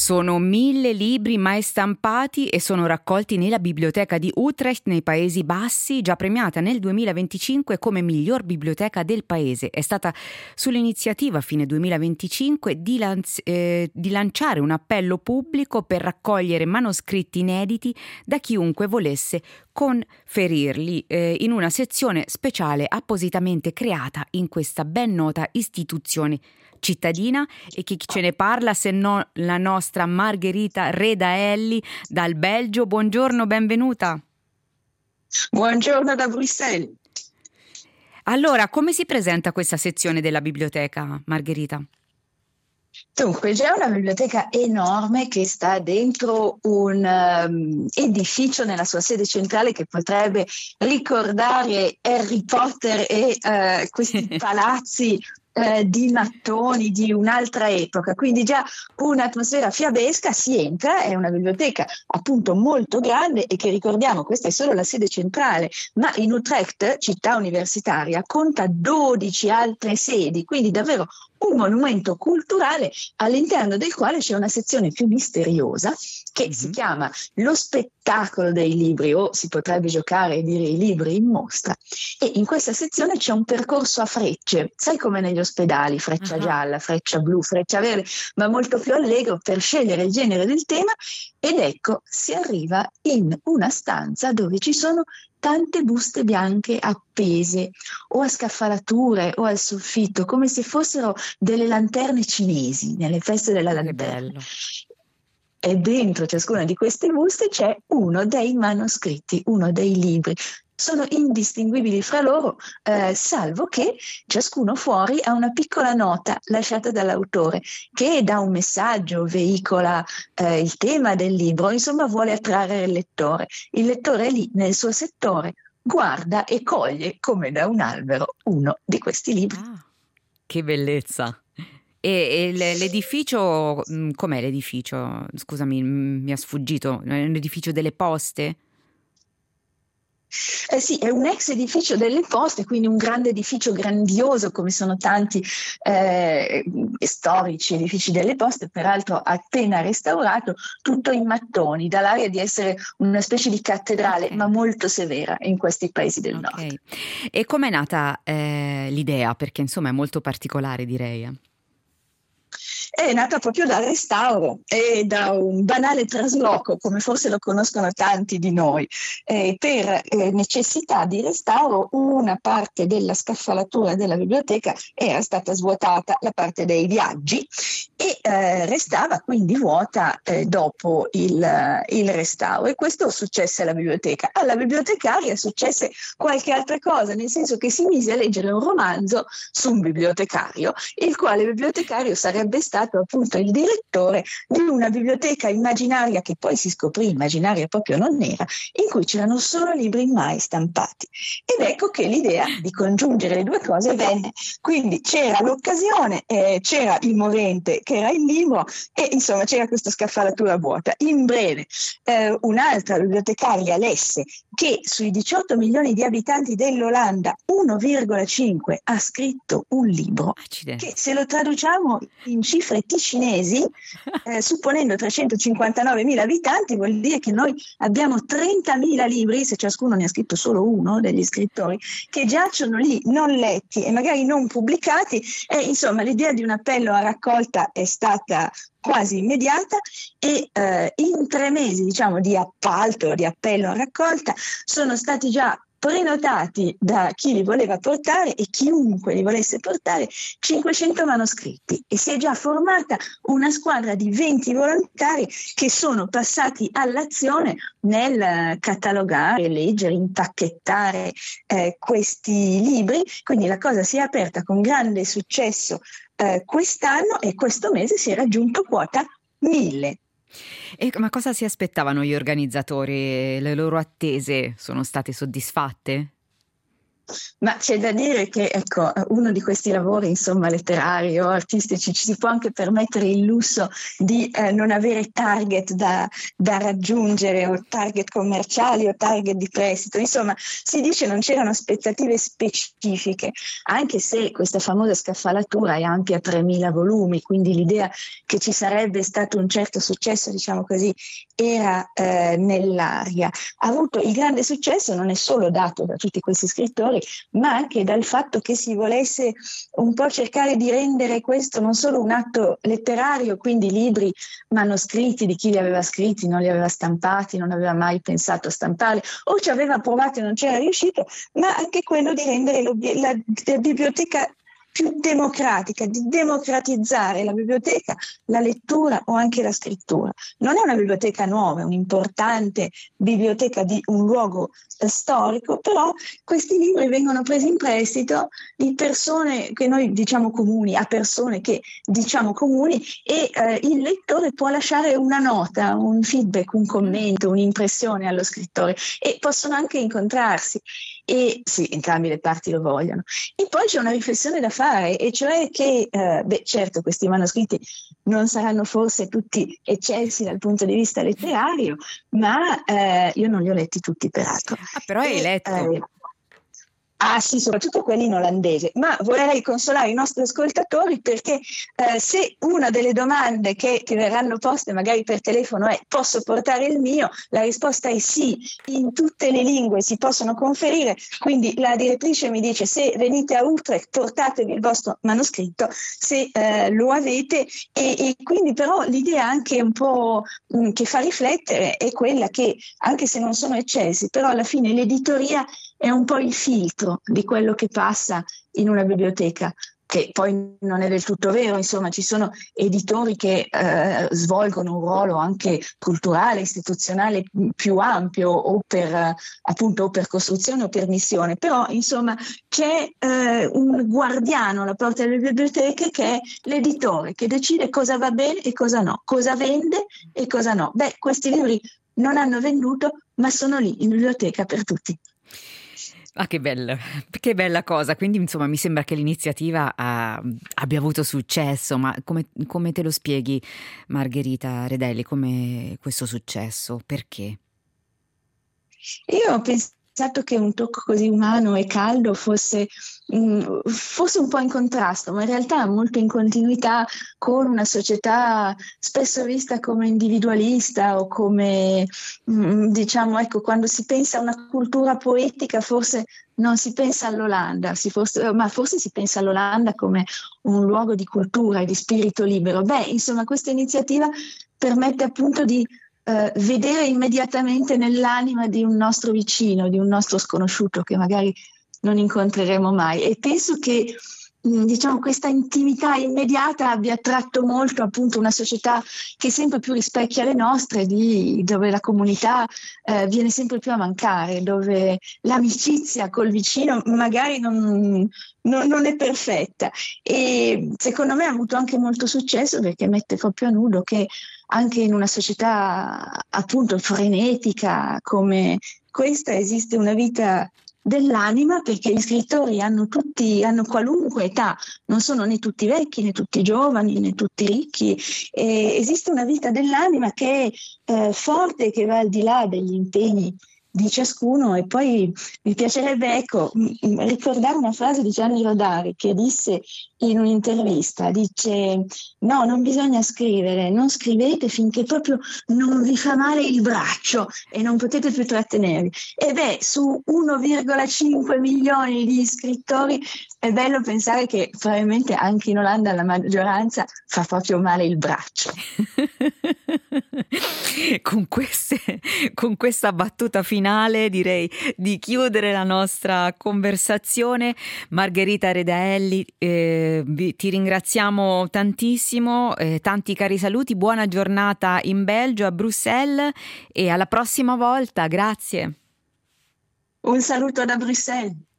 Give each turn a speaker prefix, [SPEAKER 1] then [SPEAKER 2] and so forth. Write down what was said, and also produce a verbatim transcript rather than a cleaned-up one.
[SPEAKER 1] Sono mille libri mai stampati e sono raccolti nella biblioteca di Utrecht nei Paesi Bassi, già premiata nel duemilaventicinque come miglior biblioteca del paese. È stata sull'iniziativa a fine duemilaventicinque di, lanz- eh, di lanciare un appello pubblico per raccogliere manoscritti inediti da chiunque volesse conferirli eh, in una sezione speciale appositamente creata in questa ben nota istituzione cittadina. E chi ce ne parla se no la nostra Margherita Redaelli dal Belgio. Buongiorno, benvenuta.
[SPEAKER 2] Buongiorno da Bruxelles.
[SPEAKER 1] Allora, come si presenta questa sezione della biblioteca, Margherita?
[SPEAKER 2] Dunque, c'è una biblioteca enorme che sta dentro un um, edificio nella sua sede centrale che potrebbe ricordare Harry Potter e uh, questi palazzi Eh, di mattoni di un'altra epoca, quindi già un'atmosfera fiabesca. Si entra, è una biblioteca appunto molto grande e che, ricordiamo, questa è solo la sede centrale, ma in Utrecht, città universitaria, conta dodici altre sedi, quindi davvero un monumento culturale all'interno del quale c'è una sezione più misteriosa che mm-hmm. si chiama Lo spettacolo dei libri, o si potrebbe giocare e dire i libri in mostra, e in questa sezione c'è un percorso a frecce, sai come negli ospedali, freccia uh-huh. gialla, freccia blu, freccia verde, ma molto più allegro per scegliere il genere del tema. Ed ecco, si arriva in una stanza dove ci sono tante buste bianche appese o a scaffalature o al soffitto, come se fossero delle lanterne cinesi nelle feste della
[SPEAKER 1] oh,
[SPEAKER 2] lanterna.
[SPEAKER 1] Che bello.
[SPEAKER 2] E dentro ciascuna di queste buste c'è uno dei manoscritti, uno dei libri. Sono indistinguibili fra loro, eh, salvo che ciascuno fuori ha una piccola nota lasciata dall'autore che dà un messaggio, veicola eh, il tema del libro, insomma vuole attrarre il lettore. Il lettore è lì nel suo settore, guarda e coglie come da un albero uno di questi libri.
[SPEAKER 1] Ah, che bellezza! E, e l'edificio, com'è l'edificio? Scusami, mi è sfuggito, è un edificio delle poste?
[SPEAKER 2] Eh sì, è un ex edificio delle poste, quindi un grande edificio grandioso come sono tanti eh, storici edifici delle poste, peraltro appena restaurato, tutto in mattoni, dà l'aria di essere una specie di cattedrale, okay. ma molto severa in questi paesi del
[SPEAKER 1] okay.
[SPEAKER 2] nord.
[SPEAKER 1] E com'è nata eh, l'idea? Perché insomma è molto particolare, direi. Eh.
[SPEAKER 2] È nata proprio dal restauro e da un banale trasloco, come forse lo conoscono tanti di noi. Eh, per eh, necessità di restauro, una parte della scaffalatura della biblioteca era stata svuotata, la parte dei viaggi, e eh, restava quindi vuota eh, dopo il, il restauro. E questo successe alla biblioteca. Alla bibliotecaria successe qualche altra cosa, nel senso che si mise a leggere un romanzo su un bibliotecario, il quale bibliotecario sarebbe stato appunto il direttore di una biblioteca immaginaria, che poi si scoprì immaginaria proprio non era, in cui c'erano solo libri mai stampati. Ed ecco che l'idea di congiungere le due cose venne. Quindi c'era l'occasione, eh, c'era il movente che era il libro, e insomma c'era questa scaffalatura vuota. In breve, eh, un'altra bibliotecaria lesse che sui diciotto milioni di abitanti dell'Olanda uno virgola cinque ha scritto un libro. Accidenti. Che, se lo traduciamo in cifre ticinesi, eh, supponendo trecentocinquantanovemila abitanti, vuol dire che noi abbiamo trentamila libri, se ciascuno ne ha scritto solo uno degli scrittori, che giacciono lì non letti e magari non pubblicati. E insomma l'idea di un appello a raccolta è stata quasi immediata, e eh, in tre mesi diciamo di appalto, di appello a raccolta, sono stati già prenotati da chi li voleva portare, e chiunque li volesse portare, cinquecento manoscritti, e si è già formata una squadra di venti volontari che sono passati all'azione nel catalogare, leggere, impacchettare eh, questi libri. Quindi la cosa si è aperta con grande successo eh, quest'anno, e questo mese si è raggiunto quota mille.
[SPEAKER 1] E ma cosa si aspettavano gli organizzatori? Le loro attese sono state soddisfatte?
[SPEAKER 2] Ma c'è da dire che, ecco, uno di questi lavori, insomma, letterari o artistici, ci si può anche permettere il lusso di eh, non avere target da, da raggiungere, o target commerciali o target di prestito. Insomma, si dice non c'erano aspettative specifiche, anche se questa famosa scaffalatura è ampia tremila volumi, quindi l'idea che ci sarebbe stato un certo successo, diciamo così, era eh, nell'aria. Ha avuto il grande successo non è solo dato da tutti questi scrittori, ma anche dal fatto che si volesse un po' cercare di rendere questo non solo un atto letterario, quindi libri manoscritti di chi li aveva scritti, non li aveva stampati, non aveva mai pensato a stamparli, o ci aveva provato e non c'era riuscito, ma anche quello di rendere la, la biblioteca più democratica, di democratizzare la biblioteca, la lettura o anche la scrittura. Non è una biblioteca nuova, è un'importante biblioteca di un luogo eh, storico, però questi libri vengono presi in prestito di persone che noi diciamo comuni, a persone che diciamo comuni, e eh, il lettore può lasciare una nota, un feedback, un commento, un'impressione allo scrittore, e possono anche incontrarsi. E sì, entrambe le parti lo vogliono. E poi c'è una riflessione da fare, e cioè che, eh, beh, certo, questi manoscritti non saranno forse tutti eccelsi dal punto di vista letterario, ma eh, io non li ho letti tutti, peraltro.
[SPEAKER 1] Ah, però hai
[SPEAKER 2] e,
[SPEAKER 1] letto.
[SPEAKER 2] Eh, Ah sì, soprattutto quelli in olandese, ma vorrei consolare i nostri ascoltatori, perché eh, se una delle domande che ti verranno poste magari per telefono è: posso portare il mio? La risposta è sì, in tutte le lingue si possono conferire, quindi la direttrice mi dice: se venite a Utrecht portatevi il vostro manoscritto, se eh, lo avete, e, e quindi però l'idea anche un po' mh, che fa riflettere è quella che, anche se non sono eccelsi, però alla fine l'editoria è un po' il filtro di quello che passa in una biblioteca, che poi non è del tutto vero. Insomma, ci sono editori che eh, svolgono un ruolo anche culturale, istituzionale più ampio, o per eh, appunto o per costruzione o per missione, però insomma c'è eh, un guardiano alla porta delle biblioteche, che è l'editore, che decide cosa va bene e cosa no, cosa vende e cosa no. Beh, questi libri non hanno venduto, ma sono lì in biblioteca per tutti.
[SPEAKER 1] Ah, che bella, che bella cosa. Quindi insomma mi sembra che l'iniziativa ha, abbia avuto successo, ma come, come te lo spieghi, Margherita Redelli, come questo successo? Perché?
[SPEAKER 2] Io ho pensato che un tocco così umano e caldo fosse, mh, fosse un po' in contrasto, ma in realtà molto in continuità con una società spesso vista come individualista, o come, mh, diciamo, ecco, quando si pensa a una cultura poetica forse non si pensa all'Olanda, si forse, ma forse si pensa all'Olanda come un luogo di cultura e di spirito libero. Beh, insomma, questa iniziativa permette appunto di Uh, vedere immediatamente nell'anima di un nostro vicino, di un nostro sconosciuto che magari non incontreremo mai, e penso che mh, diciamo questa intimità immediata abbia attratto molto appunto una società che sempre più rispecchia le nostre, di, dove la comunità uh, viene sempre più a mancare, dove l'amicizia col vicino magari non, non, non è perfetta, e secondo me ha avuto anche molto successo perché mette proprio a nudo che anche in una società appunto frenetica come questa esiste una vita dell'anima, perché gli scrittori hanno tutti, hanno qualunque età, non sono né tutti vecchi né tutti giovani né tutti ricchi, e esiste una vita dell'anima che è eh, forte, che va al di là degli impegni di ciascuno. E poi mi piacerebbe, ecco, m- ricordare una frase di Gianni Rodari, che disse in un'intervista, dice: no, non bisogna scrivere, non scrivete finché proprio non vi fa male il braccio e non potete più trattenervi. E beh, su uno virgola cinque milioni di scrittori è bello pensare che probabilmente anche in Olanda la maggioranza fa proprio male il braccio.
[SPEAKER 1] Con queste, con questa battuta finale direi di chiudere la nostra conversazione. Margherita Redelli, eh, vi, ti ringraziamo tantissimo, eh, tanti cari saluti, buona giornata in Belgio, a Bruxelles, e alla prossima volta, grazie.
[SPEAKER 2] Un saluto da Bruxelles.